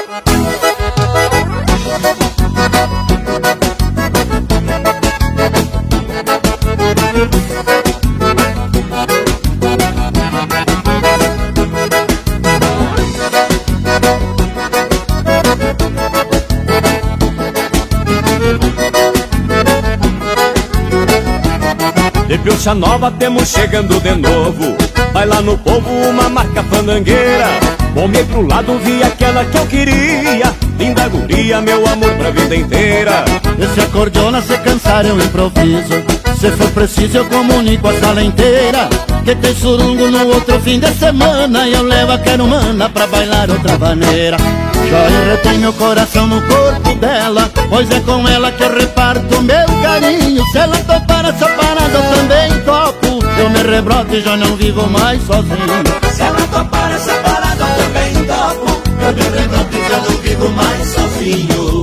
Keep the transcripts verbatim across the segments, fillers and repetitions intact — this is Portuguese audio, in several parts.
De piocha nova temos chegando de novo. Vai lá no povo uma marca fandangueira. Bomei pro lado, vi aquela que eu queria. Linda guria, meu amor pra vida inteira. Esse acordeona, se cansar eu improviso. Se for preciso eu comunico a sala inteira. Que tem surungo no outro fim de semana. E eu levo a quero mana pra bailar outra maneira. Já enretei meu coração no corpo dela, pois é com ela que eu reparto meu carinho. Se ela topar essa parada eu também topo. Eu me rebroto e já não vivo mais sozinho. Se ela topar essa parada eu também topo. Eu me rebroto e já não vivo mais sozinho.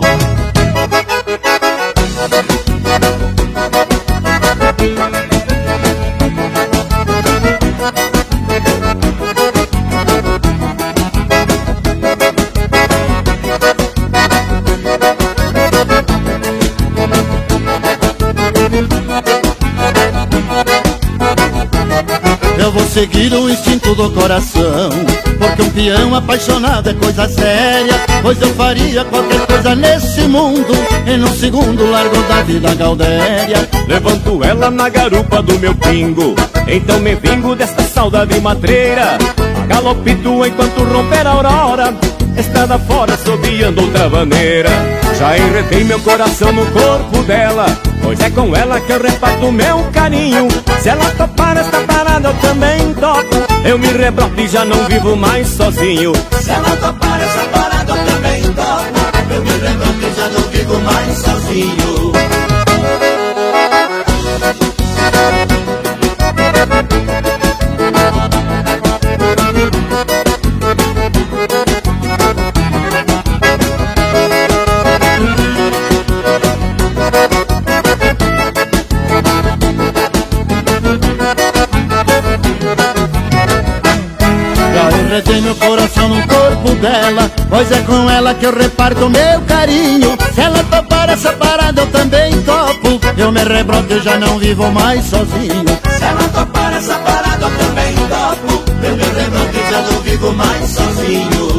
Eu vou seguir o instinto do coração, porque um peão apaixonado é coisa séria. Pois eu faria qualquer coisa nesse mundo, em um segundo largo da vida gaudéria. Levanto ela na garupa do meu pingo, então me vingo desta saudade matreira. Galopito enquanto romper a aurora, estrada fora assobiando outra maneira. Já enredei meu coração no corpo dela, pois é com ela que eu reparto meu carinho. Se ela topar esta parada eu também topo. Eu me rebroto e já não vivo mais sozinho. Se ela topar essa parada eu também topo. Eu me rebroto e já não vivo mais sozinho. Enredei meu coração no corpo dela, pois é com ela que eu reparto meu carinho. Se ela topar essa parada eu também topo. Eu me rebroto e já não vivo mais sozinho. Se ela topar essa parada eu também topo. Eu me rebroto e já não vivo mais sozinho.